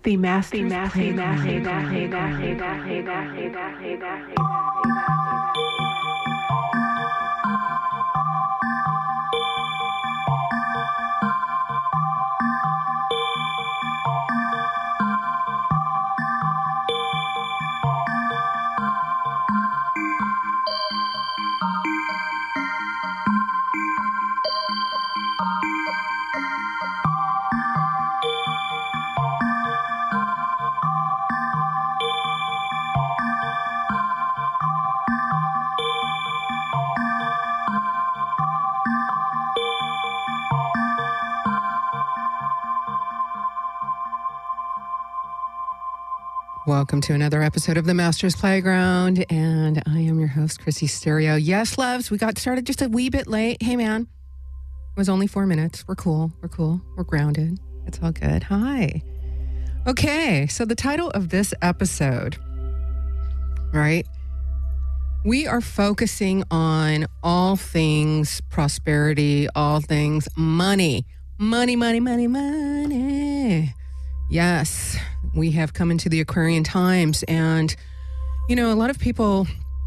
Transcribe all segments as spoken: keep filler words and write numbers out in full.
The Master's Playground. Welcome to another episode of the Master's Playground, and I am your host, Chrissy Stereo. Yes, loves, we got started just a wee bit late. Hey, man, it was only four minutes. We're cool. We're cool. We're grounded. It's all good. Hi. Okay, so the title of this episode, right? We are focusing on all things prosperity, all things money. Money, money, money, money. Yes, we have come into the Aquarian times, and, you know, a lot of people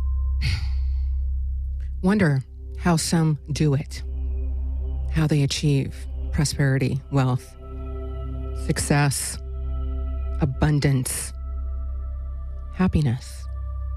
wonder how some do it, how they achieve prosperity, wealth, success, abundance, happiness.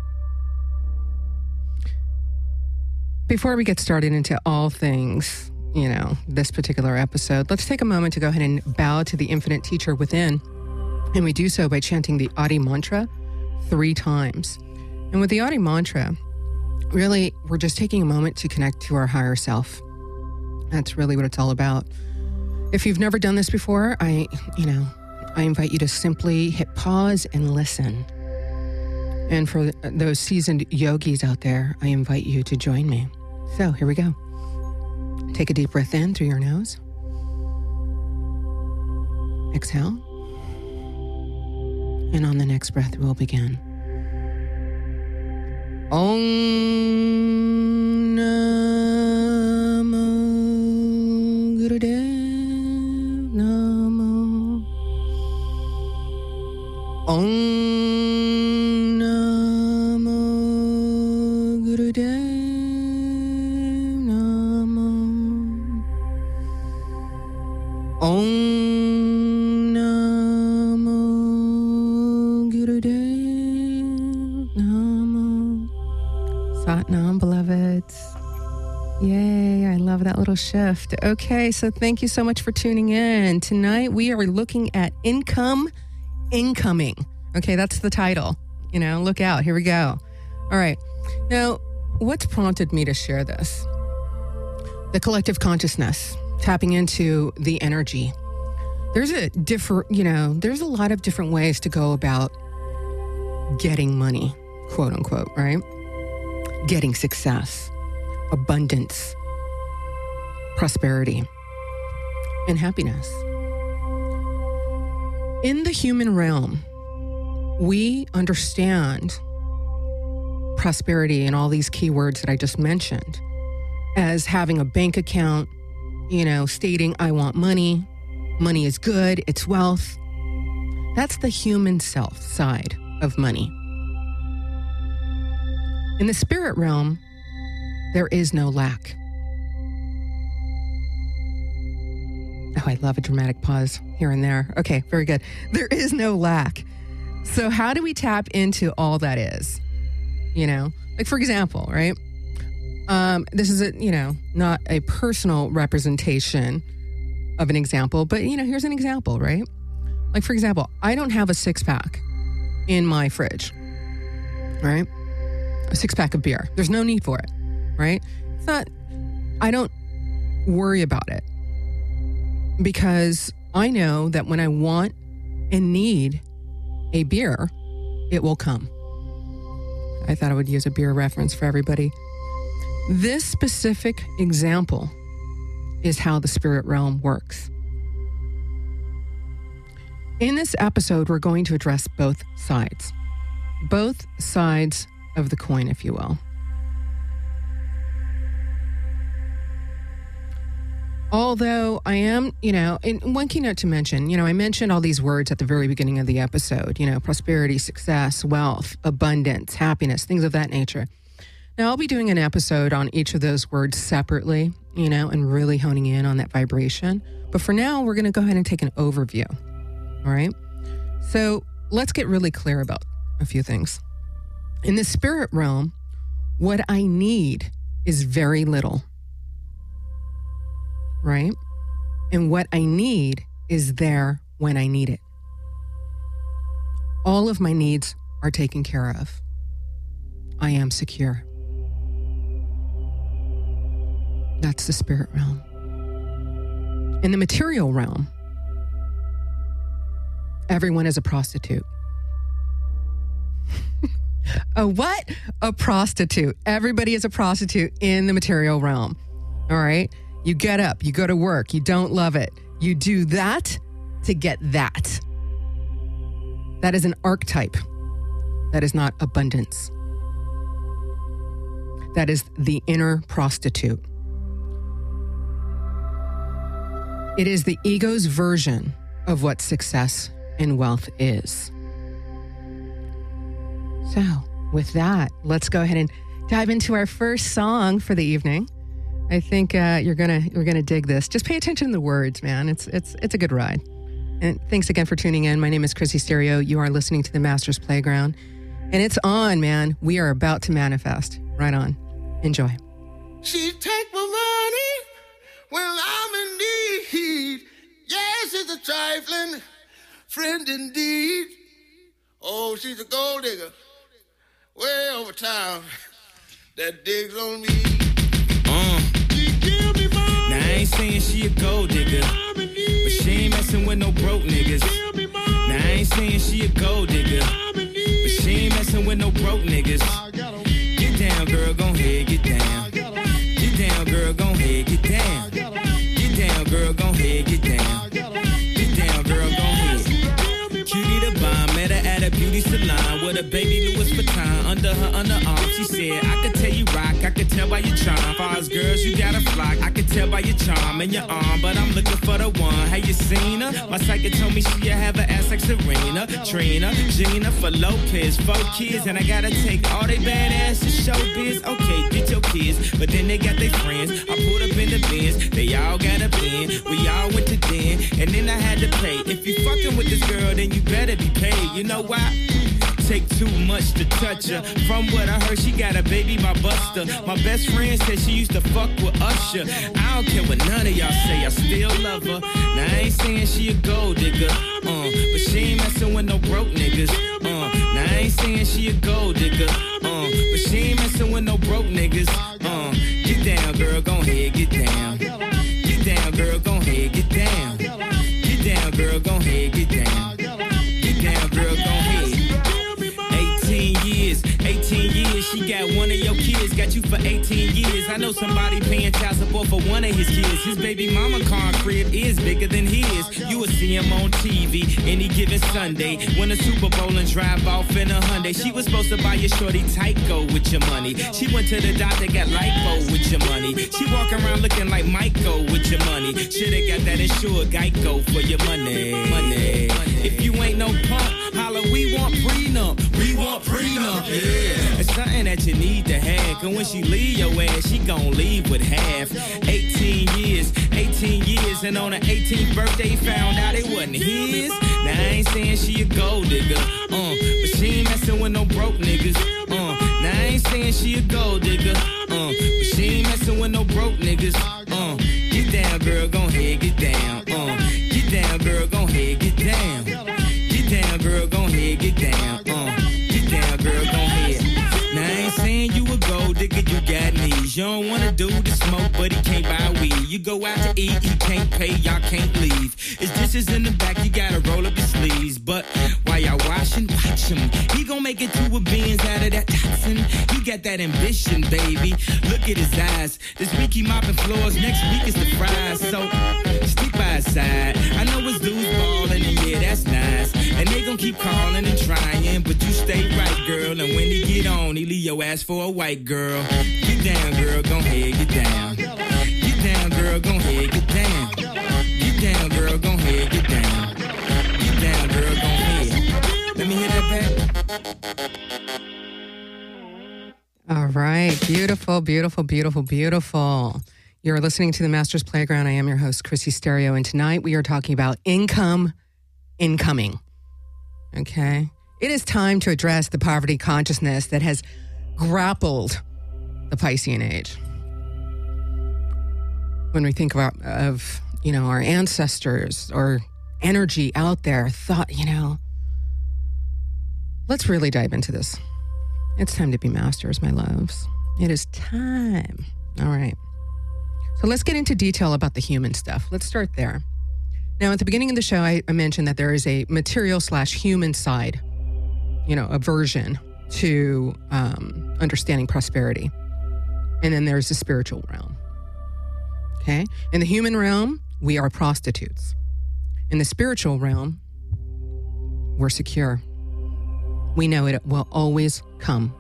Before we get started into all things, you know, this particular episode, let's take a moment to go ahead and bow to the infinite teacher within. And we do so by chanting the Adi mantra three times. And with the Adi mantra, really, we're just taking a moment to connect to our higher self. That's really what it's all about. If you've never done this before, I, you know, I invite you to simply hit pause and listen. And for those seasoned yogis out there, I invite you to join me. So here we go. Take a deep breath in through your nose. Exhale. And on the next breath, we'll begin. Om Namo Gurudev Namo. Om Namo Gurudev Namo. Om Satnam, beloveds. Yay, I love that little shift. Okay, so thank you so much for tuning in. Tonight we are looking at income incoming. Okay, that's the title. You know, look out. Here we go. All right. Now, what's prompted me to share this? The collective consciousness, tapping into the energy. There's a different, you know, there's a lot of different ways to go about getting money, quote unquote, right? Getting success, abundance, prosperity, and happiness. In the human realm, we understand prosperity and all these keywords that I just mentioned as having a bank account, you know, stating, I want money, money is good, it's wealth. That's the human self side of money. In the spirit realm, there is no lack. Oh, I love a dramatic pause here and there. Okay, very good. There is no lack. So how do we tap into all that is? You know, like for example, right? Um, this is a, you know, not a personal representation of an example, but you know, here's an example, right? Like for example, I don't have a six pack in my fridge, right? A six pack of beer. There's no need for it, right? It's not, I don't worry about it because I know that when I want and need a beer, it will come. I thought I would use a beer reference for everybody. This specific example is how the spirit realm works. In this episode, we're going to address both sides, both sides of the coin, if you will. Although I am, you know, and one key note to mention, you know, I mentioned all these words at the very beginning of the episode, you know, prosperity, success, wealth, abundance, happiness, things of that nature. Now, I'll be doing an episode on each of those words separately, you know, and really honing in on that vibration. But for now, we're going to go ahead and take an overview. All right. So let's get really clear about a few things. In the spirit realm, what I need is very little. Right? And what I need is there when I need it. All of my needs are taken care of. I am secure. That's the spirit realm. In the material realm, everyone is a prostitute. A what? A prostitute. Everybody is a prostitute in the material realm. All right? You get up, you go to work, you don't love it. You do that to get that. That is an archetype. That is not abundance. That is the inner prostitute. It is the ego's version of what success and wealth is. So, with that, let's go ahead and dive into our first song for the evening. I think uh, you're gonna you're gonna dig this. Just pay attention to the words, man. It's it's it's a good ride. And thanks again for tuning in. My name is Chrissy Stereo. You are listening to the Masters Playground, and it's on, man. We are about to manifest. Right on. Enjoy. She take my money when I'm in need. Yes, it's a trifling friend indeed. Oh, she's a gold digger way over town that digs on me. Uh. Now I ain't saying she a gold digger, but she ain't messing with no broke niggas. Now I ain't saying she a gold digger, but she ain't messing with no broke niggas. Get down, girl, gon' ahead, get down. Get down, girl, gon' ahead, get down. Get down, girl, gon' ahead, get down. Get down, girl, gon' ahead. Cutie the bomb, met her at a beauty salon with a baby Louis Vuitton under her underarm. She said, I could tell you rock, I could tell by your charm. Far as girls, you got a flock, I could tell by your charm and your arm, but I'm looking for the one. Have you seen her? My psychic told me she have an ass like Serena, Trina, Gina, for Lopez, four kids, and I gotta take all they badass to showbiz. Okay, get your kids, but then they got their friends. I pulled up in the Benz, they all got a bin. We all went to den, and then I had to pay. If you fucking with this girl, then you better be paid. You know why? Take too much to touch her. From what I heard, she got a baby by Buster. My best friend said she used to fuck with Usher. I don't care what none of y'all say, I still love her. Now I ain't saying she a gold digger, uh, but she ain't messing with no broke niggas. Uh, now I ain't saying she a gold digger, uh, but she ain't messing with no broke niggas. Uh, get down, girl, gon' ahead, get down. Get down, girl, gon' ahead, get down. Get down, girl, gon' ahead, get down. Get down, girl, gon' ahead. eighteen years, eighteen years, she got one of your kids, got you for eighteen years. I know somebody paying child support for one of his kids. His baby mama car crib is bigger than his. You will see him on T V any given Sunday. Win a Super Bowl and drive off in a Hyundai. She was supposed to buy your shorty Tyco with your money. She went to the doctor, got lipo with your money. She walk around looking like Michael with your money. Shoulda got that insured Geico for your money. Money. If you ain't no punk, holla, we want prenup. We want prenup, yeah. It's something that you need to have, cause when she leave your ass, she gon' leave with half. eighteen years, eighteen years, and on her eighteenth birthday, found out it wasn't his. Now I ain't saying she a gold digger, uh, but she ain't messing with no broke niggas, uh. Now I ain't saying she a gold digger, uh, but she ain't messing with no broke niggas, uh. Get down, girl, gon' ahead, get down, uh. Get down, girl, gon' ahead, get down. Get down, girl, gon' ahead, get down, uh. Get down, girl, gon' ahead. Now I ain't saying you a gold digger, you got knees. You don't wanna do the smoke, but he can't buy weed. You go out to eat, he can't pay, y'all can't leave. His dishes in the back, you gotta roll up your sleeves. But while y'all washing, watch him. He gon' make it to a beans out of that toxin. He got that ambition, baby. Look at his eyes. This week he mopping floors, next week is the fries. So stick by his side. I know his dudes ballin', and yeah, that's nice. And they gon' keep calling and trying, but you stay right, girl. And when he get on, he leave your ass for a white girl. Get down, girl, gon' ahead, get down. Get down, girl, gon' ahead, get down. Get down, girl, go ahead, get down. Get down, girl, go ahead. Let me hear that back. All right. Beautiful, beautiful, beautiful, beautiful. You're listening to the Masters Playground. I am your host, Chrissy Stereo, and tonight we are talking about income incoming. Okay? It is time to address the poverty consciousness that has grappled the Piscean age. When we think about, of, you know, our ancestors or energy out there, thought, you know, let's really dive into this. It's time to be masters, my loves. It is time. All right. So let's get into detail about the human stuff. Let's start there. Now, at the beginning of the show, I, I mentioned that there is a material slash human side, you know, aversion to um, understanding prosperity. And then there's the spiritual realm. Okay? In the human realm, we are prostitutes. In the spiritual realm, we're secure. We know it will always come.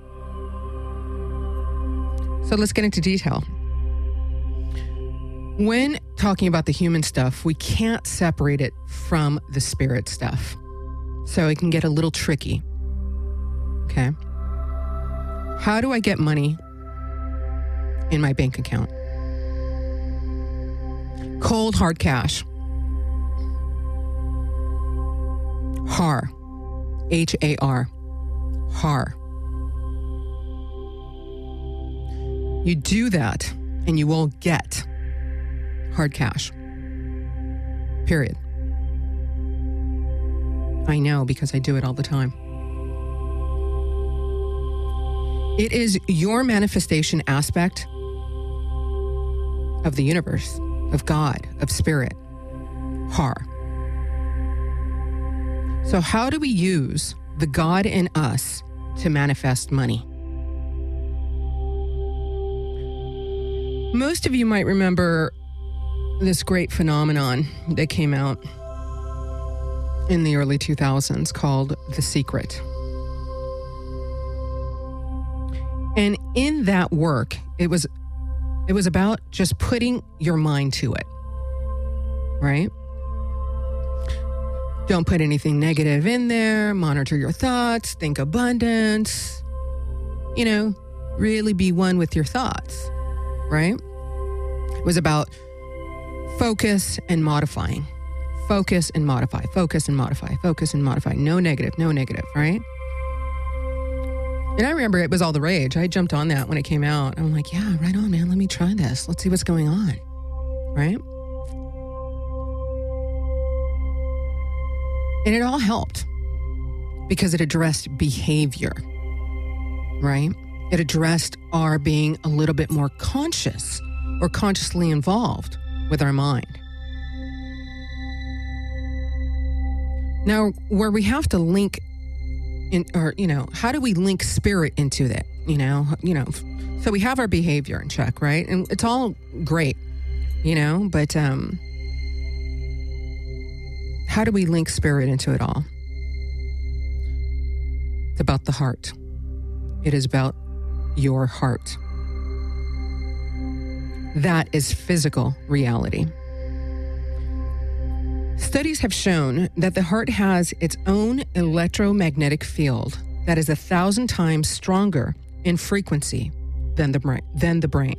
So let's get into detail. When talking about the human stuff, we can't separate it from the spirit stuff. So it can get a little tricky. Okay? How do I get money in my bank account? Cold, hard cash. H A R. H A R. H A R. You do that and you will get hard cash. Period. I know because I do it all the time. It is your manifestation aspect of the universe, of God, of spirit. H A R. So how do we use the God in us to manifest money? Most of you might remember this great phenomenon that came out in the early two thousands called The Secret. And in that work, it was it was about just putting your mind to it, right? Don't put anything negative in there, monitor your thoughts, think abundance, you know, really be one with your thoughts, right? It was about focus and modifying. Focus and modify, focus and modify, focus and modify. No negative, no negative, right? And I remember it was all the rage. I jumped on that when it came out. I'm like, yeah, right on, man. Let me try this. Let's see what's going on, right? And it all helped because it addressed behavior, right? It addressed our being a little bit more conscious or consciously involved with our mind. Now, where we have to link in, or, you know, how do we link spirit into that? You know, you know, so we have our behavior in check, right? And it's all great, you know, but um, how do we link spirit into it all? It's about the heart. It is about your heart. That is physical reality. Studies have shown that the heart has its own electromagnetic field that is a thousand times stronger in frequency than the brain. Than the brain.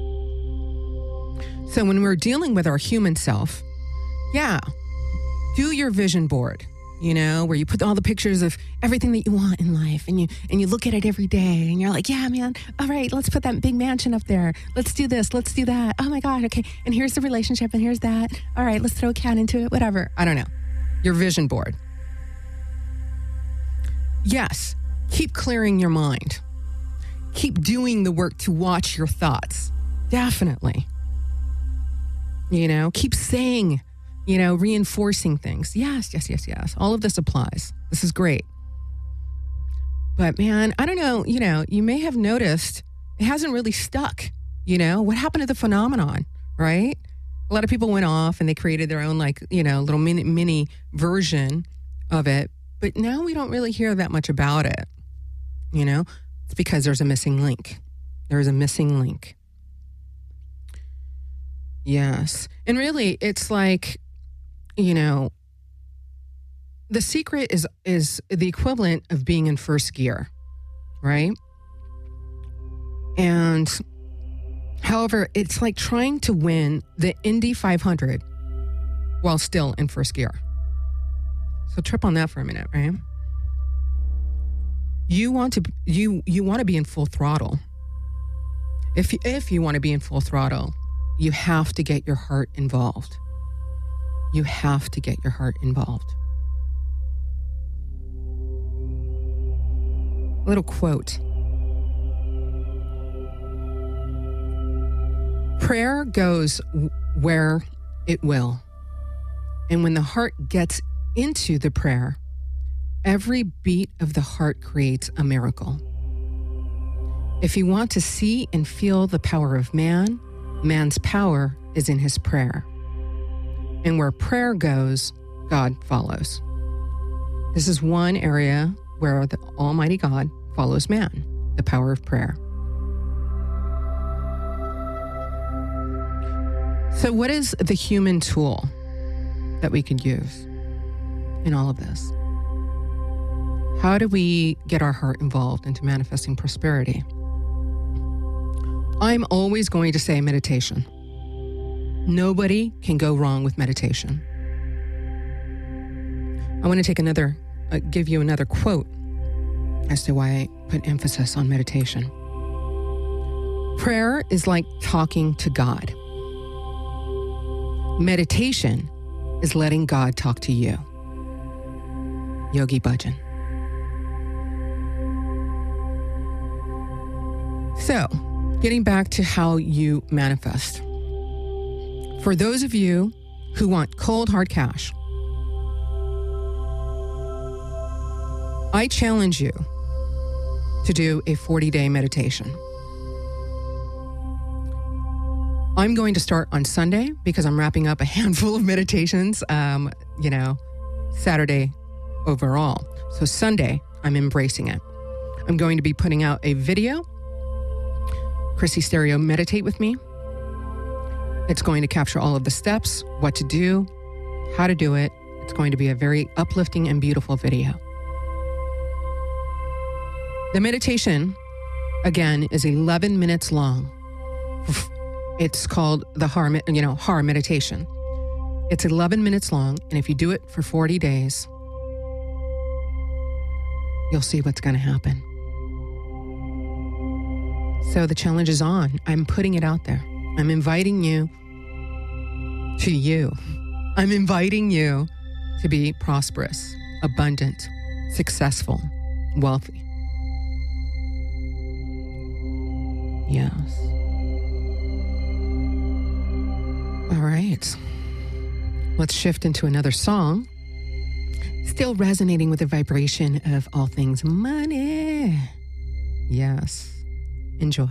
So when we're dealing with our human self, yeah, do your vision board, you know, where you put all the pictures of everything that you want in life, and you and you look at it every day, and you're like, yeah, man, all right, let's put that big mansion up there. Let's do this. Let's do that. Oh my God, okay. And here's the relationship, and here's that. All right, let's throw a cat into it, whatever. I don't know. Your vision board. Yes, keep clearing your mind. Keep doing the work to watch your thoughts. Definitely. You know, keep saying, you know, reinforcing things. Yes, yes, yes, yes. All of this applies. This is great. But man, I don't know, you know, you may have noticed it hasn't really stuck. You know, what happened to the phenomenon, right? A lot of people went off and they created their own, like, you know, little mini, mini version of it. But now we don't really hear that much about it. You know, it's because there's a missing link. There's a missing link. Yes. And really, it's like, you know, the secret is is the equivalent of being in first gear, right? And however, it's like trying to win the Indy five hundred while still in first gear. So trip on that for a minute, right? You want to you you want to be in full throttle. If you, if you want to be in full throttle, you have to get your heart involved. You have to get your heart involved. A little quote. Prayer goes where it will. And when the heart gets into the prayer, every beat of the heart creates a miracle. If you want to see and feel the power of man, man's power is in his prayer. And where prayer goes, God follows. This is one area where the Almighty God follows man, the power of prayer. So what is the human tool that we could use in all of this? How do we get our heart involved into manifesting prosperity? I'm always going to say meditation. Nobody can go wrong with meditation. I want to take another, uh, give you another quote as to why I put emphasis on meditation. Prayer is like talking to God. Meditation is letting God talk to you. Yogi Bhajan. So, getting back to how you manifest. For those of you who want cold, hard cash, I challenge you to do a forty-day meditation. I'm going to start on Sunday because I'm wrapping up a handful of meditations, um, you know, Saturday overall. So Sunday, I'm embracing it. I'm going to be putting out a video, Chrissy Stereo Meditate with Me. It's going to capture all of the steps, what to do, how to do it. It's going to be a very uplifting and beautiful video. The meditation, again, is eleven minutes long. It's called the Har, you know, Har meditation. It's eleven minutes long, and if you do it for forty days, you'll see what's going to happen. So the challenge is on. I'm putting it out there. I'm inviting you to you. I'm inviting you to be prosperous, abundant, successful, wealthy. Yes. All right. Let's shift into another song. Still resonating with the vibration of all things money. Yes. Enjoy.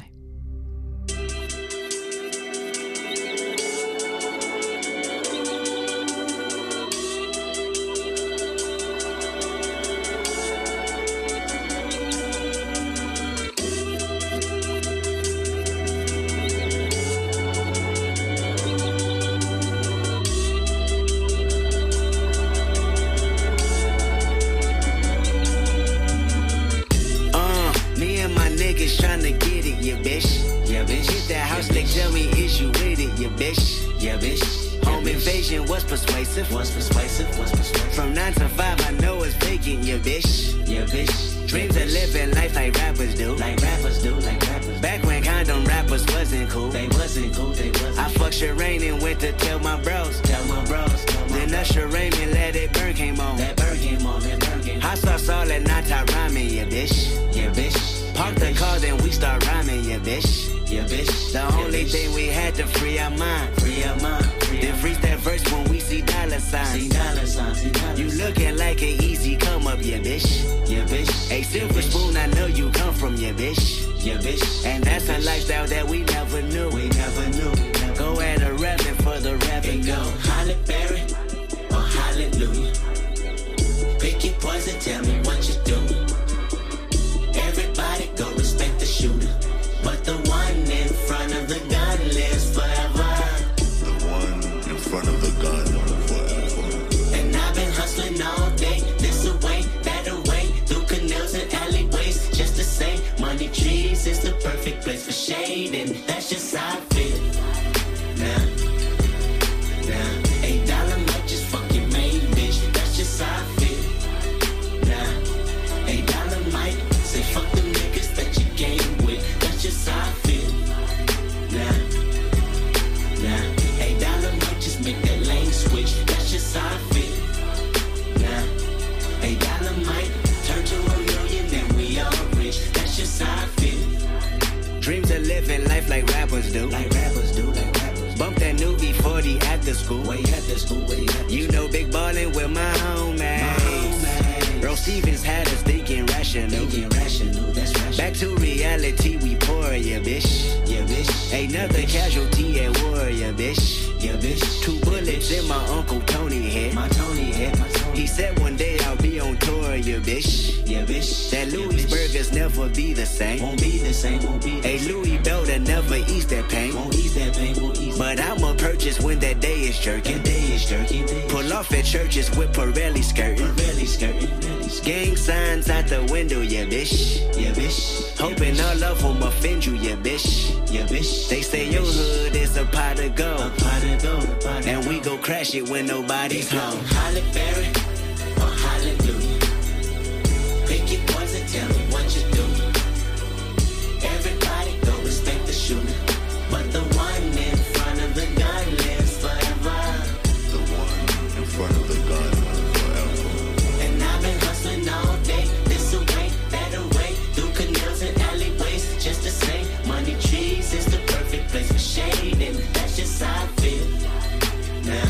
trees is the perfect place for shade, and that's just how I feel. Now, now, eight dollar might just fuck your main bitch. That's just how I feel. Now, eight dollar might say fuck the niggas that you game with. That's just how I feel. Now, now, eight dollar might just make that lane switch. That's just how I feel. Now, eight dollar might turn to a million, then we all rich. That's just how I feel. Dreams of living life like rappers do. Like rappers do, like rappers. Bump that new E forty after school. Way after school, way after You know big ballin' with my homies. Earl Stevens had us thinking rational. Thinking rational, that's rational. Back to reality, we pour, yeah, bitch. Yeah, bitch. Another yeah, casualty at war, yeah, bitch. Yeah, bitch. Two bullets in my Uncle Tony head. My Tony head, my Tony. He said one day I'll be on tour, yeah, bitch. Yeah, bitch. That yeah, Louisburgers bitch. never be the same. Won't be the same, won't be the Hey, same. Louis Belder never ease that pain. Won't ease that pain, won't ease But I'ma purchase when that day is jerking. that day is jerking. Day Pull off at churches with Pirelli skirting. Really skirting, really skirting. Gang signs out the window, yeah, bitch. Yeah, bitch. Hoping yeah, all of them offend you, yeah, bitch. Yeah, bitch. They say yeah, your bitch. hood is a pot of A gold. pot of gold, a pot of And we gold. go crash it when nobody's home. Holly Berry or Hallelujah. Pick your poison, tell me what you do. Everybody go respect the shooter, but the one in front of the gun lives forever. The one in front of the gun forever. And I've been hustling all day, this away, that away, through canals and alleyways, just to say, money trees is the perfect place for shade, and that's just how I feel. Now,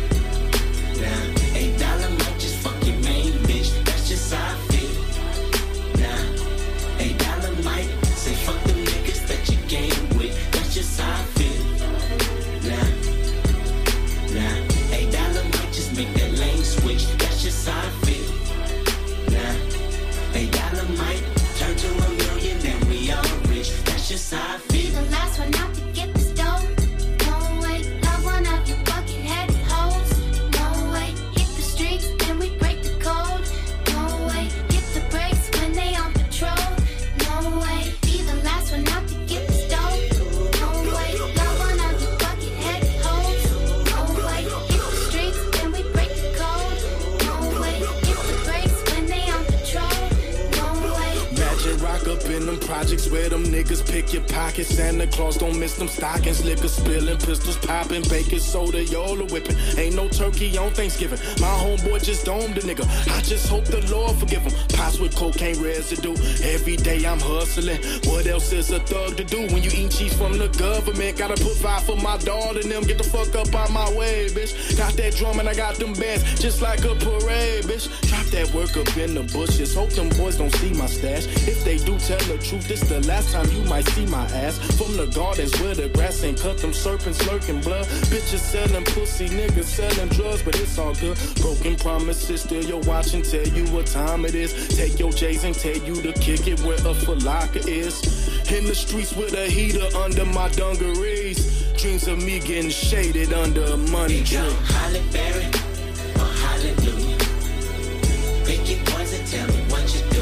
now, eight dollar might just fuck your main bitch. That's just how I feel. Now, eight dollar might say fuck the niggas that you game with. That's just how I feel. Now, now, eight dollar might just make that lane switch. That's just how I feel. Now, eight dollar might turn to a million, then we all rich. That's just how I Be feel. the last one out to get the stove. No way, love one of your bucket-headed hoes. No way, hit the streets and we break the code. No way, hit the brakes when they on patrol. No way, be the last one out to get the stove. No way, love one of your bucket-headed hoes. No way, hit the streets and we break the code. No way, hit the brakes when they on patrol. No way. Magic rock up in them projects where them niggas pick your pockets. Santa Claus don't miss them stockings. Liquor spilling, pistols popping, baking soda, y'all are whipping. Ain't no turkey on Thanksgiving. My homeboy just domed a nigga. I just hope the Lord forgive him. Pots with cocaine residue. Every day I'm hustling. What else is a thug to do when you eat cheese from the government? Gotta put five for my daughter and them. Get the fuck up out my way, bitch. Got that drum and I got them bands just like a parade, bitch. Drop that work up in the bushes. Hope them boys don't see my stash. If they do, tell the truth. This the last time you might see my ass. From the gardens where the grass ain't cut, them serpents lurking blood. Bitches selling pussy, niggas selling drugs, but it's all good. Broken promises, still your watch and tell you what time it is. Take your J's and tell you to kick it where a falaka is. In the streets with a heater under my dungarees. Dreams of me getting shaded under a money tree. Yo, Holly Berry or Hallelujah. Pick your poison, tell me what you do.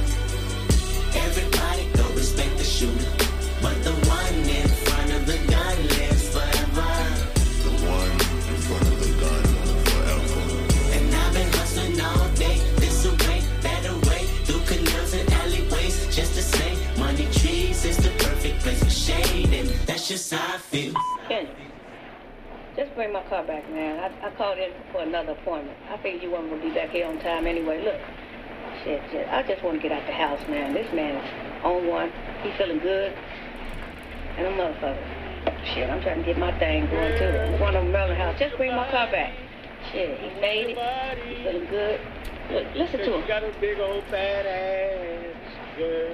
Everybody go respect the shooter, but the one in front of the gun lives forever. The one in front of the gun forever. And I've been hustling all day, this away, that away, through canals and alleyways, just to say, money trees is the perfect place for shade, and that's just how I feel. Kendrick, just bring my car back, man. I, I called in for another appointment. I figured you weren't going to be back here on time anyway. Look, shit, shit. I just want to get out the house, man. This man is on one. He feeling good. And a motherfucker. Shit, I'm trying to get my thing going, too. I'm going to Merlin House. Just bring my car back. Shit, he made it. He feeling good. Look, listen to him. You got a big old fat ass, girl.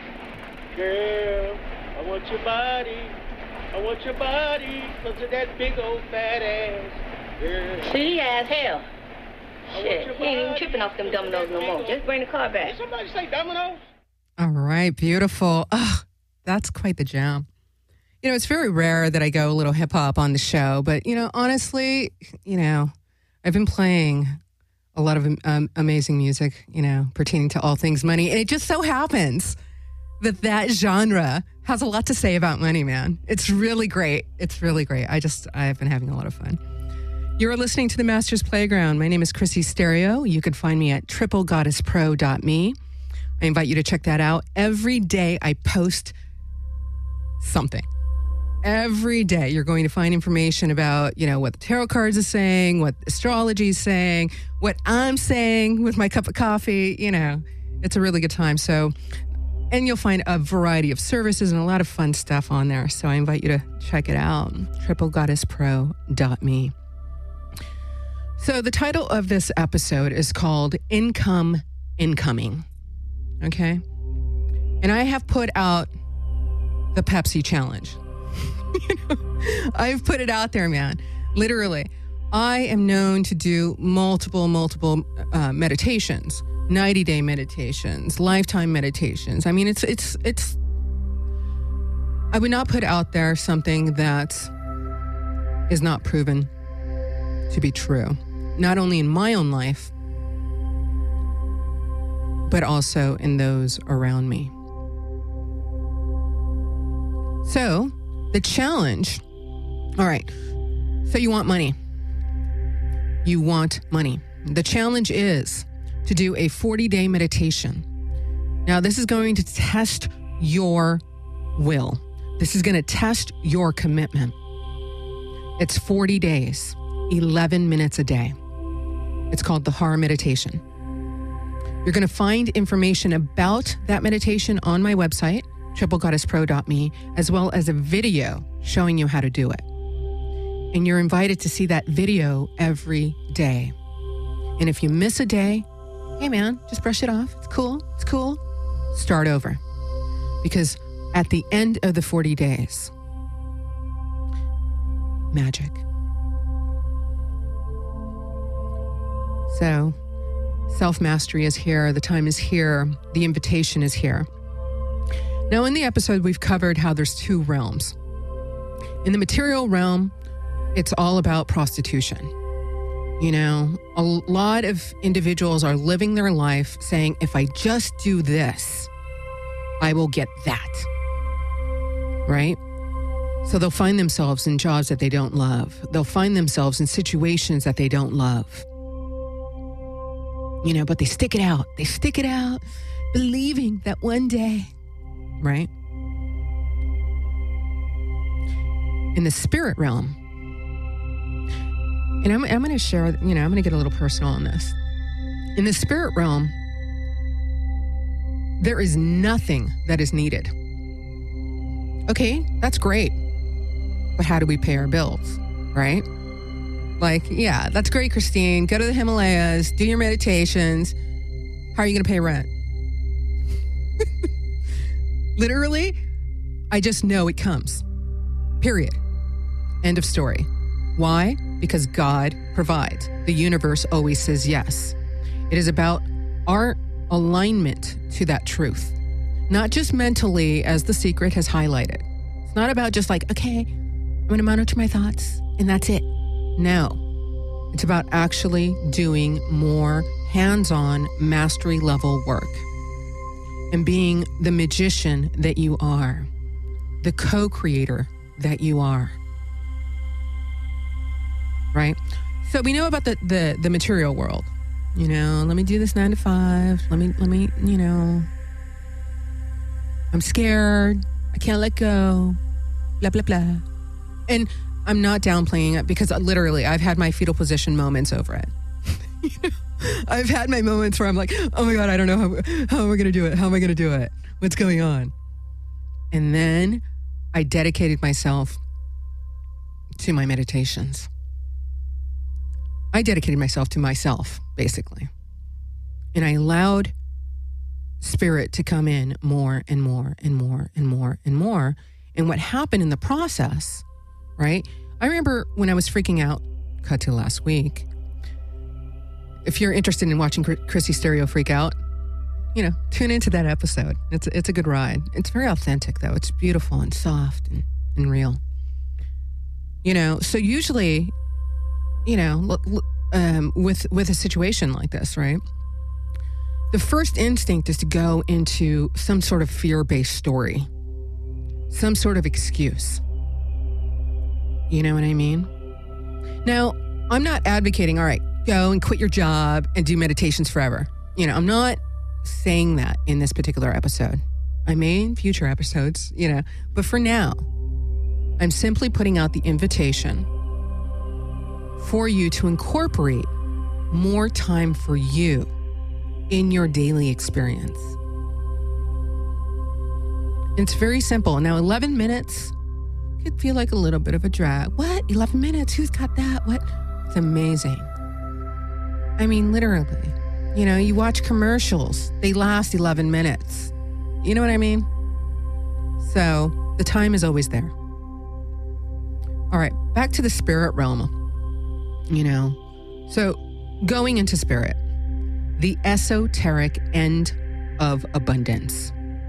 Girl, I want your body. I want your body because of that big old fat ass, girl. See, as hell. I want Shit, your he ain't even body tripping off them because of dominoes that no big more. old- Just bring the car back. Did somebody say dominoes? All right, beautiful. Oh, that's quite the jam. You know, it's very rare that I go a little hip hop on the show, but, you know, honestly, you know, I've been playing a lot of um, amazing music, you know, pertaining to all things money. And it just so happens that that genre has a lot to say about money, man. It's really great. It's really great. I just, I've been having a lot of fun. You're listening to the Master's Playground. My name is Chrissy Stereo. You can find me at triple goddess pro dot me. I invite you to check that out. Every day I post something. Every day you're going to find information about, you know, what the tarot cards are saying, what astrology is saying, what I'm saying with my cup of coffee. You know, it's a really good time. So, and you'll find a variety of services and a lot of fun stuff on there. So I invite you to check it out. triple goddess pro dot me. So the title of this episode is called Income Incoming. Okay. And I have put out the Pepsi challenge. You know, I've put it out there, man. Literally. I am known to do multiple, multiple uh, meditations, ninety-day meditations, lifetime meditations. I mean, it's, it's, it's, I would not put out there something that is not proven to be true, not only in my own life, but also in those around me. So, the challenge, all right, so you want money. You want money. The challenge is to do a forty-day meditation. Now, this is going to test your will. This is going to test your commitment. It's forty days, eleven minutes a day. It's called the H A R meditation. You're going to find information about that meditation on my website, triple goddess pro dot me, as well as a video showing you how to do it. And you're invited to see that video every day. And if you miss a day, hey man, just brush it off. It's cool. It's cool. Start over. Because at the end of the forty days, magic. So, self-mastery is here. The time is here. The invitation is here. Now, in the episode, we've covered how there's two realms. In the material realm, it's all about prostitution. You know, a lot of individuals are living their life saying, if I just do this, I will get that. Right? So they'll find themselves in jobs that they don't love. They'll find themselves in situations that they don't love. You know, but they stick it out. They stick it out, believing that one day, right? In the spirit realm, and I'm, I'm going to share, you know, I'm going to get a little personal on this. In the spirit realm, there is nothing that is needed. Okay, that's great. But how do we pay our bills, right? Like, yeah, that's great, Christine. Go to the Himalayas, do your meditations. How are you going to pay rent? Literally, I just know it comes. Period. End of story. Why? Because God provides. The universe always says yes. It is about our alignment to that truth. Not just mentally, as The Secret has highlighted. It's not about just like, okay, I'm going to monitor my thoughts, and that's it. No. It's about actually doing more hands-on, mastery-level work. And being the magician that you are. The co-creator that you are. Right? So we know about the, the, the material world. You know, let me do this nine to five. Let me, let me, you know, I'm scared. I can't let go. Blah, blah, blah. And I'm not downplaying it because literally I've had my fetal position moments over it. You know? I've had my moments where I'm like, oh my God, I don't know how, how am I going to do it? How am I going to do it? What's going on? And then I dedicated myself to my meditations. I dedicated myself to myself, basically. And I allowed spirit to come in more and more and more and more and more. And what happened in the process, right? I remember when I was freaking out, cut to last week. If you're interested in watching Chrissy Stereo freak out, you know, tune into that episode. It's it's a good ride. It's very authentic, though. It's beautiful and soft and, and real. You know, so usually, you know, um, with with a situation like this, right? the first instinct is to go into some sort of fear-based story, some sort of excuse. You know what I mean? Now, I'm not advocating, all right, go and quit your job and do meditations forever. You know, I'm not saying that in this particular episode. I may in future episodes, you know, but for now, I'm simply putting out the invitation for you to incorporate more time for you in your daily experience. It's very simple. Now, eleven minutes could feel like a little bit of a drag. What? eleven minutes? Who's got that? What? It's amazing. I mean, literally. You know, you watch commercials, they last eleven minutes. You know what I mean? So the time is always there. All right, back to the spirit realm. You know, so going into spirit, the esoteric end of abundance.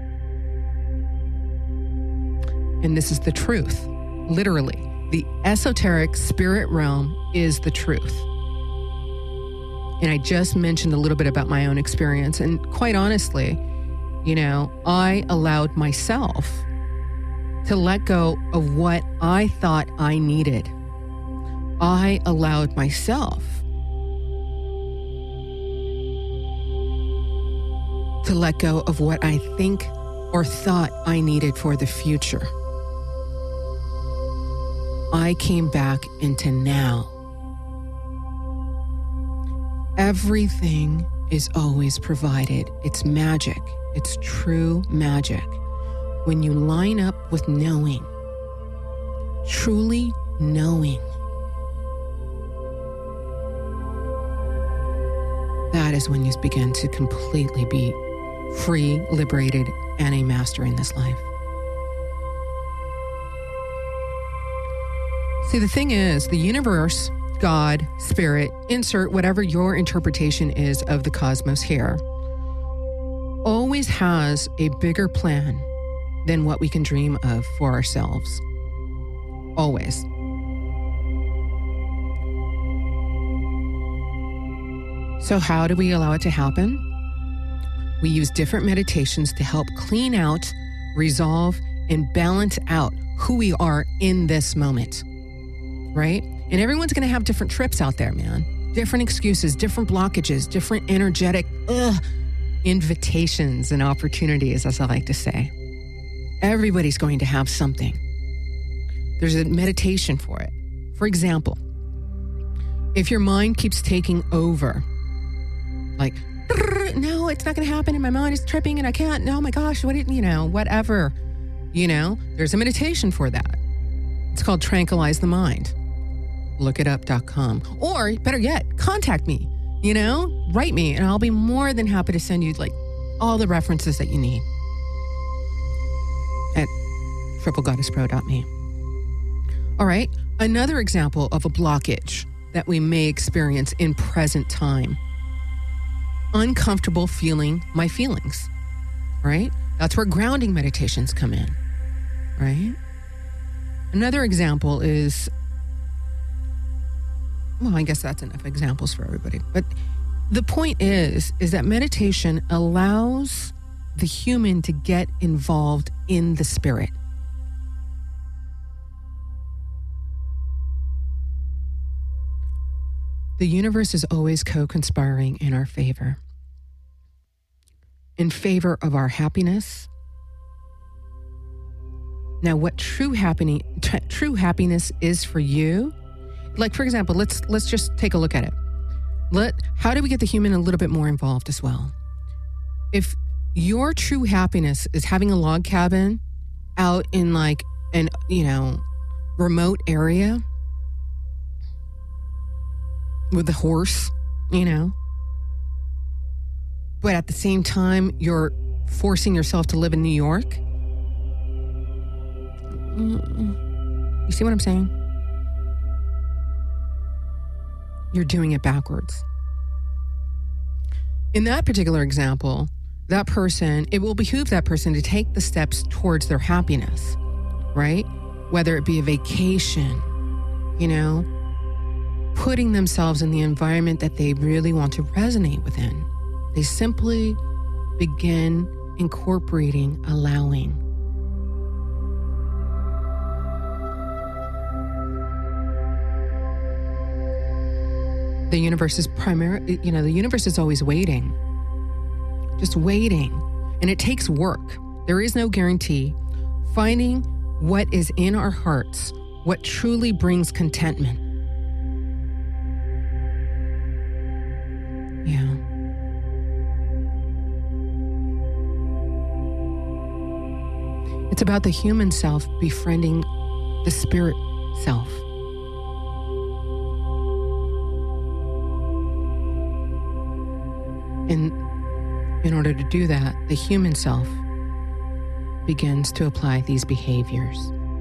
And this is the truth. Literally, the esoteric spirit realm is the truth. And I just mentioned a little bit about my own experience. And quite honestly, you know, I allowed myself to let go of what I thought I needed. I allowed myself to let go of what I think or thought I needed for the future. I came back into now. Everything is always provided. It's magic. It's true magic. When you line up with knowing, truly knowing, that is when you begin to completely be free, liberated, and a master in this life. See, the thing is, the universe, God, spirit, insert whatever your interpretation is of the cosmos here, always has a bigger plan than what we can dream of for ourselves. Always. So how do we allow it to happen? We use different meditations to help clean out, resolve, and balance out who we are in this moment, right? And everyone's going to have different trips out there, man. Different excuses, different blockages, different energetic ugh, invitations and opportunities, as I like to say. Everybody's going to have something. There's a meditation for it. For example, if your mind keeps taking over, like, no, it's not going to happen, and my mind is tripping, and I can't, no, my gosh, what, did, you know, whatever, you know, there's a meditation for that. It's called Tranquilize the Mind. look it up dot com. Or better yet, contact me, you know, write me, and I'll be more than happy to send you like all the references that you need at triple goddess pro dot me. All right. Another example of a blockage that we may experience in present time. Uncomfortable feeling my feelings, right? That's where grounding meditations come in, right? Another example is, well, I guess that's enough examples for everybody. But the point is, is that meditation allows the human to get involved in the spirit. The universe is always co-conspiring in our favor. In favor of our happiness. Now, what true happiness, t- true happiness is for you, like, for example, let's let's just take a look at it. Let how do we get the human a little bit more involved as well? If your true happiness is having a log cabin out in like an, you know, remote area with a horse, you know, but at the same time, you're forcing yourself to live in New York. You see what I'm saying? You're doing it backwards. In that particular example, that person, it will behoove that person to take the steps towards their happiness, right? Whether it be a vacation, you know, putting themselves in the environment that they really want to resonate within. They simply begin incorporating, allowing. The universe is primary, you know, the universe is always waiting, just waiting. And it takes work. There is no guarantee. Finding what is in our hearts, what truly brings contentment. Yeah. It's about the human self befriending the spirit self. And in order to do that, the human self begins to apply these behaviors.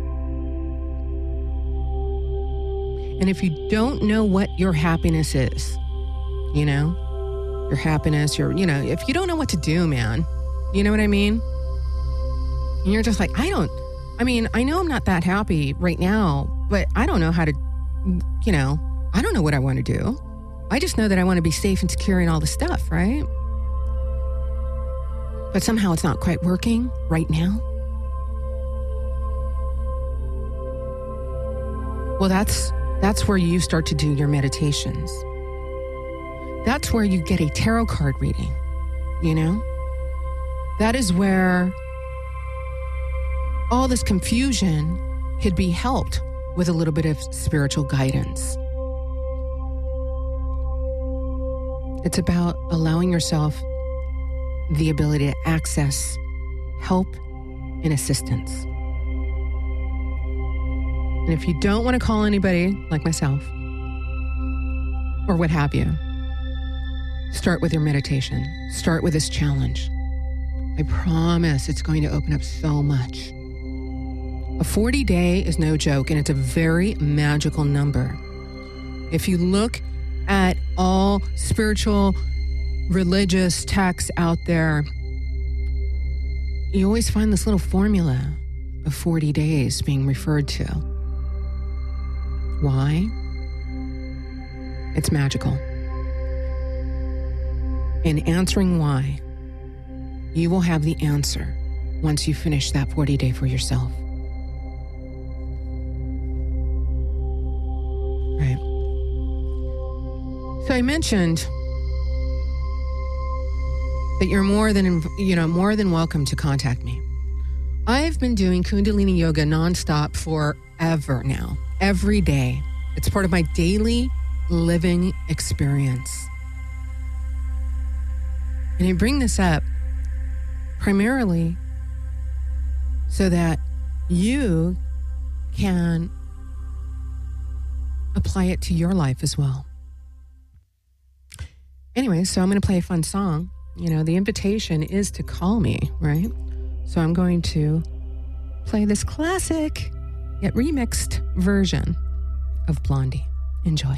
And if you don't know what your happiness is, you know, your happiness, your, you know, if you don't know what to do, man, you know what I mean? And you're just like, I don't, I mean, I know I'm not that happy right now, but I don't know how to, you know, I don't know what I want to do. I just know that I want to be safe and secure and all the stuff, right? But somehow it's not quite working right now. Well, that's that's where you start to do your meditations. That's where you get a tarot card reading, you know? That is where all this confusion could be helped with a little bit of spiritual guidance. It's about allowing yourself the ability to access help and assistance. And if you don't want to call anybody like myself or what have you, start with your meditation. Start with this challenge. I promise it's going to open up so much. A forty day is no joke, and it's a very magical number. If you look at all spiritual, religious texts out there, you always find this little formula of forty days being referred to. Why? It's magical. In answering why, you will have the answer once you finish that forty day for yourself. Right. So I mentioned that you're more than, you know, more than welcome to contact me. I've been doing Kundalini Yoga nonstop forever now, every day. It's part of my daily living experience. And I bring this up primarily so that you can apply it to your life as well. Anyway, so I'm going to play a fun song. You know, the invitation is to call me, right? So I'm going to play this classic yet remixed version of Blondie. Enjoy.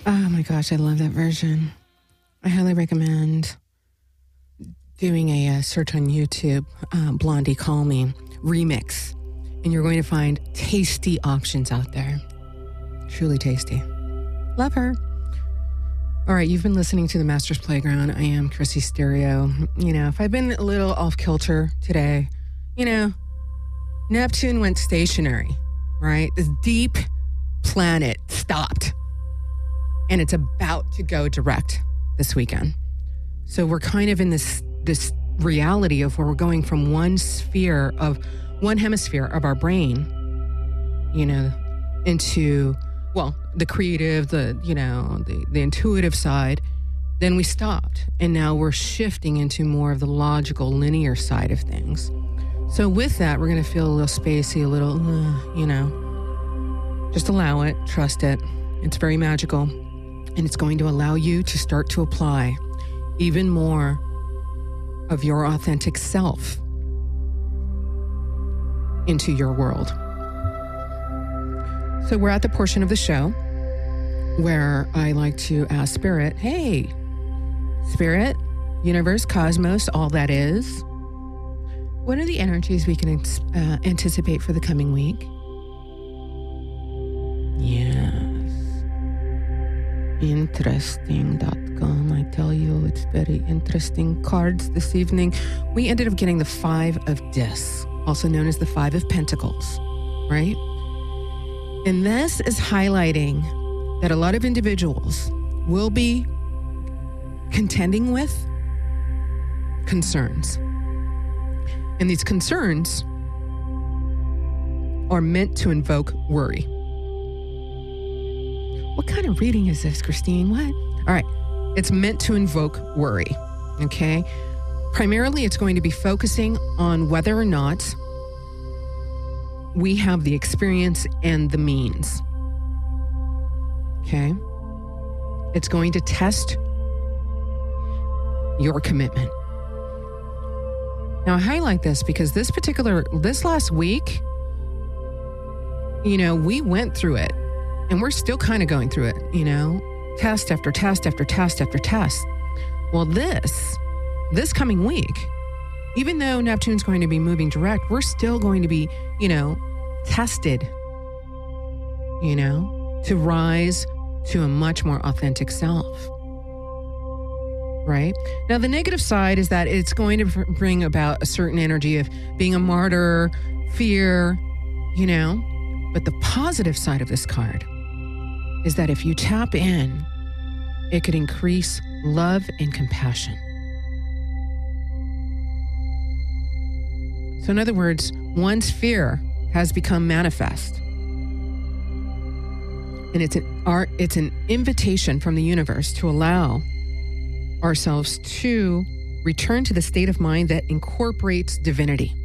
Oh my gosh, I love that version. I highly recommend doing a, uh search on YouTube, uh, Blondie Call Me remix, and you're going to find tasty options out there. Truly tasty. Love her. All right, you've been listening to the Master's Playground. I am Chrissy Stereo. You know, if I've been a little off kilter today, you know, Neptune went stationary, right? This deep planet stopped, and it's about to go direct this weekend. So we're kind of in this this reality of where we're going from one sphere of one hemisphere of our brain, you know, into, well, the creative, the, you know, the, the intuitive side. Then we stopped, and now we're shifting into more of the logical, linear side of things. So with that, we're going to feel a little spacey, a little, uh, you know, just allow it, trust it. It's very magical, and it's going to allow you to start to apply even more of your authentic self into your world. So we're at the portion of the show where I like to ask Spirit, hey, Spirit, universe, cosmos, all that is, what are the energies we can uh, anticipate for the coming week? Yes. Interesting dot com. I tell you, it's very interesting cards this evening. We ended up getting the Five of Discs, also known as the Five of Pentacles, right? And this is highlighting that a lot of individuals will be contending with concerns. And these concerns are meant to invoke worry. What kind of reading is this, Christine? What? All right. It's meant to invoke worry, okay? Primarily, it's going to be focusing on whether or not we have the experience and the means, okay? It's going to test your commitment. Now, I highlight this because this particular, this last week, you know, we went through it. And we're still kind of going through it, you know, test after test after test after test. Well, this, this coming week, even though Neptune's going to be moving direct, we're still going to be, you know, tested, you know, to rise to a much more authentic self. Right? Now, the negative side is that it's going to bring about a certain energy of being a martyr, fear, you know, but the positive side of this card is that if you tap in, it could increase love and compassion. So in other words, one's fear has become manifest. And it's an art, it's an invitation from the universe to allow ourselves to return to the state of mind that incorporates divinity.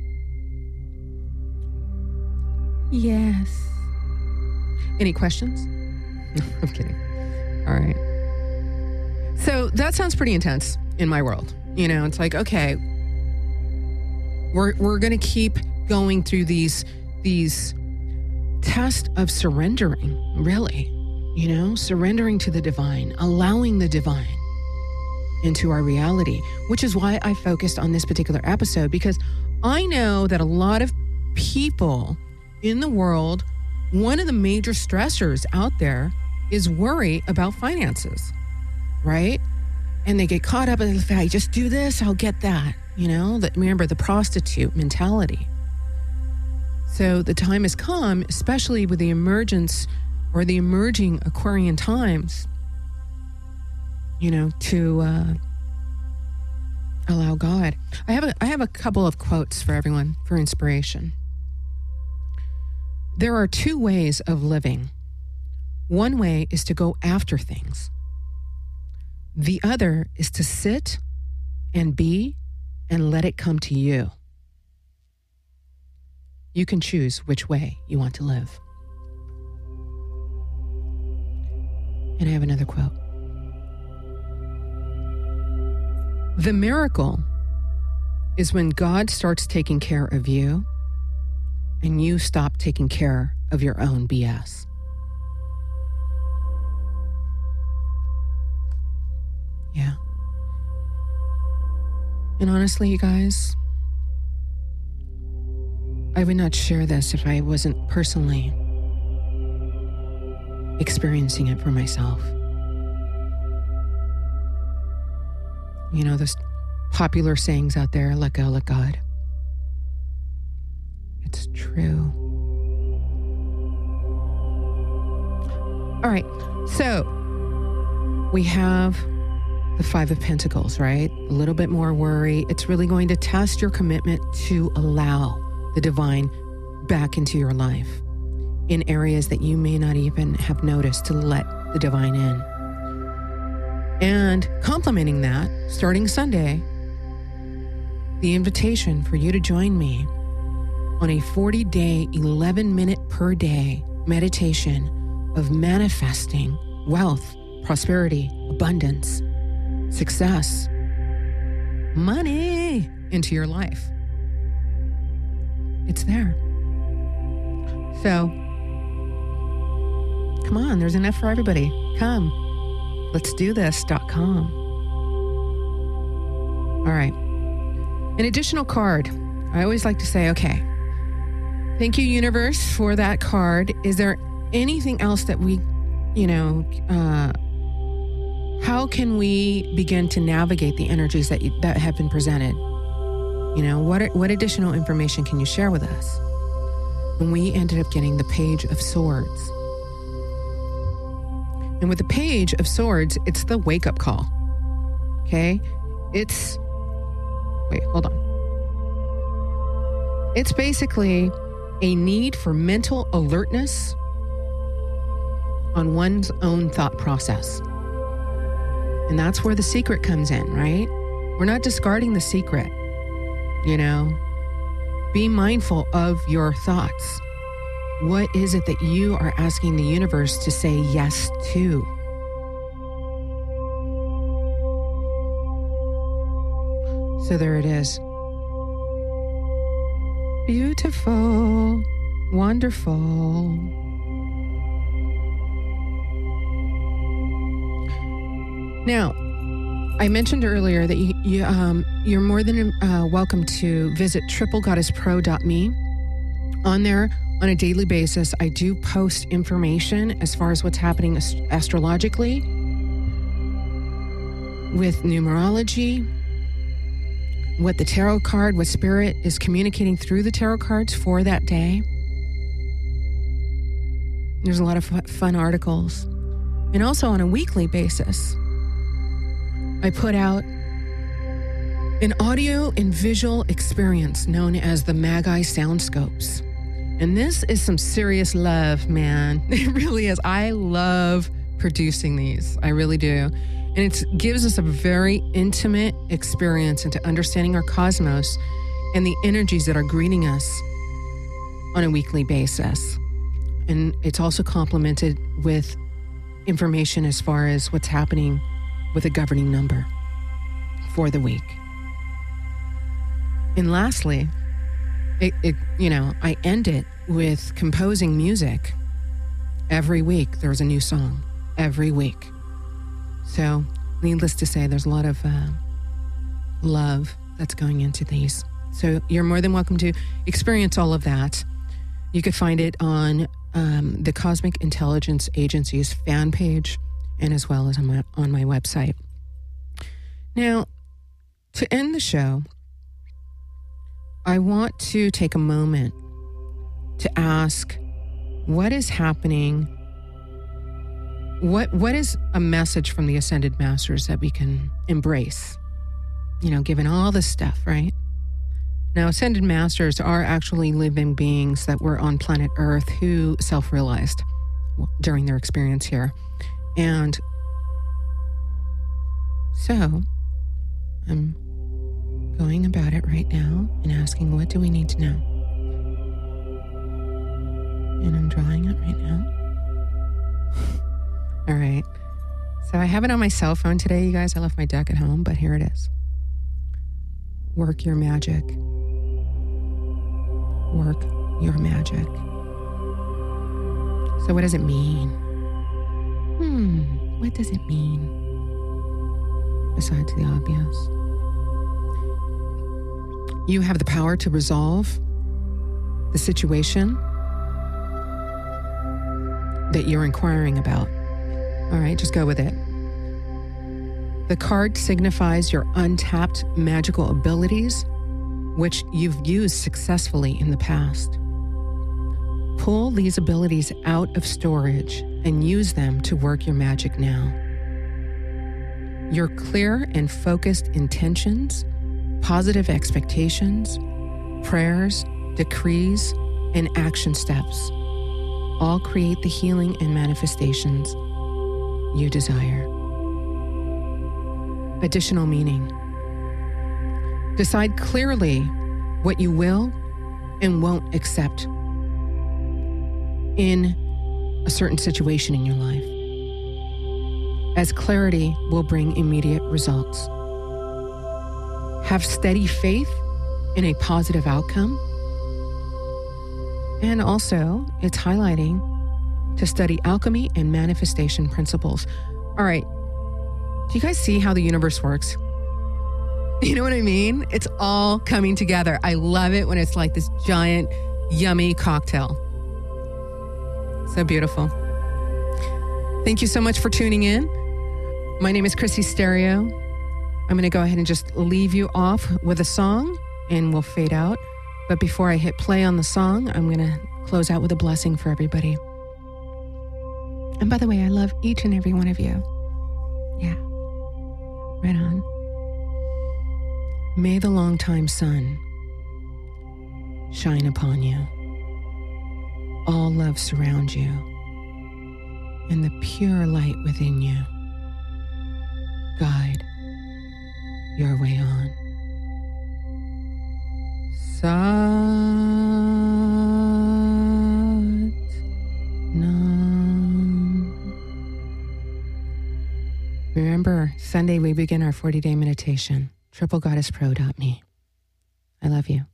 Yes. Any questions? No, I'm kidding. All right. So that sounds pretty intense in my world. You know, it's like, okay, we're we're going to keep going through these these tests of surrendering, really. You know, surrendering to the divine, allowing the divine into our reality, which is why I focused on this particular episode, because I know that a lot of people in the world, one of the major stressors out there is worry about finances, right? And they get caught up in the fact, just do this, I'll get that, you know, that, remember the prostitute mentality. So the time has come, especially with the emergence or the emerging Aquarian times, you know, to uh, allow God. I have a I have a couple of quotes for everyone for inspiration. There are two ways of living. One way is to go after things. The other is to sit and be and let it come to you. You can choose which way you want to live. And I have another quote. The miracle is when God starts taking care of you and you stop taking care of your own B S. And honestly, you guys, I would not share this if I wasn't personally experiencing it for myself. You know, those popular sayings out there, let go, let God. It's true. All right, so we have the Five of Pentacles, right? A little bit more worry. It's really going to test your commitment to allow the divine back into your life in areas that you may not even have noticed, to let the divine in. And complementing that, starting Sunday, the invitation for you to join me on a forty-day, eleven minute per day meditation of manifesting wealth, prosperity, abundance, success, money into your life. It's there. So, come on, there's enough for everybody. Come. Let's do this dot com. All right. An additional card. I always like to say, okay, thank you, universe, for that card. Is there anything else that we, you know, uh, how can we begin to navigate the energies that you, that have been presented? You know, what what additional information can you share with us? And we ended up getting the Page of Swords. And with the Page of Swords, it's the wake-up call. Okay? It's, wait, hold on. It's basically a need for mental alertness on one's own thought process. And that's where the secret comes in, right? We're not discarding the secret, you know? Be mindful of your thoughts. What is it that you are asking the universe to say yes to? So there it is. Beautiful, wonderful. Now, I mentioned earlier that you, you, um, you're more than uh, welcome to visit triple goddess pro dot me. On there, on a daily basis, I do post information as far as what's happening ast- astrologically, with numerology, what the tarot card, what spirit is communicating through the tarot cards for that day. There's a lot of f- fun articles. And also on a weekly basis, I put out an audio and visual experience known as the Magi Soundscopes. And this is some serious love, man. It really is. I love producing these. I really do. And it gives us a very intimate experience into understanding our cosmos and the energies that are greeting us on a weekly basis. And it's also complemented with information as far as what's happening with a governing number for the week. And lastly, it, it you know, I end it with composing music. Every week, there's a new song. Every week. So, needless to say, there's a lot of uh, love that's going into these. So, you're more than welcome to experience all of that. You could find it on um, the Cosmic Intelligence Agency's fan page, and as well as on my, on my website. Now, to end the show, I want to take a moment to ask, what is happening? What What is a message from the Ascended Masters that we can embrace? You know, given all this stuff, right? Now, Ascended Masters are actually living beings that were on planet Earth who self-realized during their experience here. And so, I'm going about it right now and asking, what do we need to know? And I'm drawing it right now. All right. So I have it on my cell phone today, you guys. I left my deck at home, but here it is. Work your magic. Work your magic. So what does it mean? Hmm, what does it mean? Besides the obvious. You have the power to resolve the situation that you're inquiring about. All right, just go with it. The card signifies your untapped magical abilities, which you've used successfully in the past. Pull these abilities out of storage and use them to work your magic now. Your clear and focused intentions, positive expectations, prayers, decrees, and action steps all create the healing and manifestations you desire. Additional meaning. Decide clearly what you will and won't accept in a certain situation in your life, as clarity will bring immediate results. Have steady faith in a positive outcome. And also, it's highlighting to study alchemy and manifestation principles. All right, do you guys see how the universe works? You know what I mean? It's all coming together. I love it when it's like this giant, yummy cocktail. So beautiful. Thank you so much for tuning in. My name is Chrissy Stereo. I'm going to go ahead and just leave you off with a song and we'll fade out. But before I hit play on the song, I'm going to close out with a blessing for everybody. And by the way, I love each and every one of you. Yeah. Right on. May the longtime sun shine upon you. All love surround you, and the pure light within you guide your way on. Sat Nam. Remember, Sunday we begin our forty-day meditation. triple goddess pro dot me. I love you.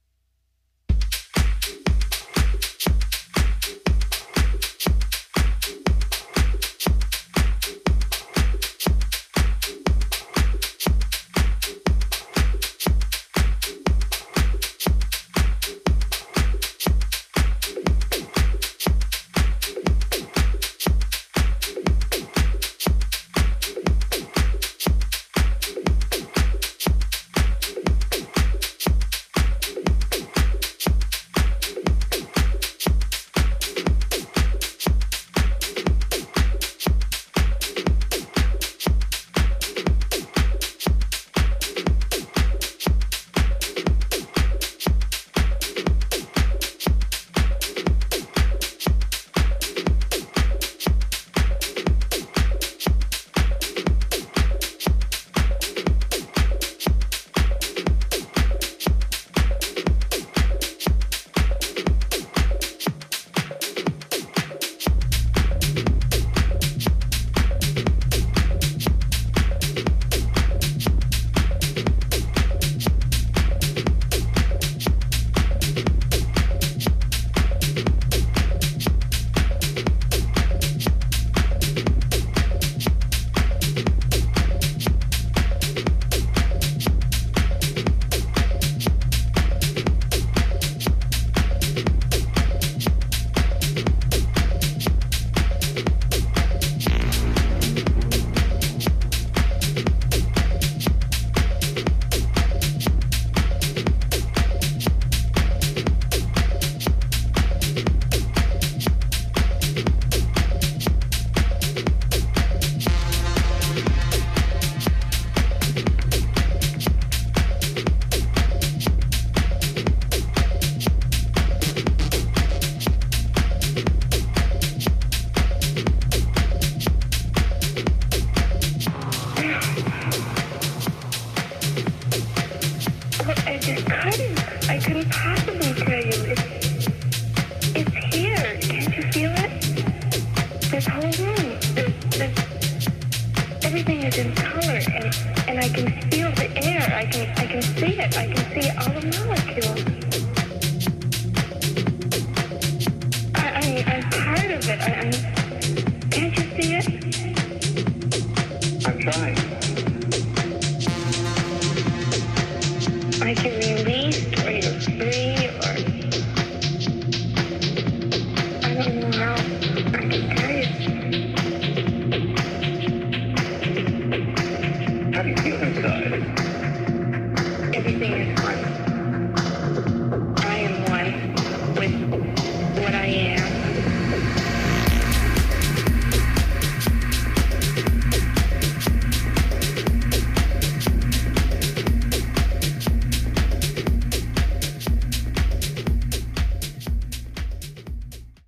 everything is in color, and, and I can feel the air. I can I can see it. I can see all the molecules.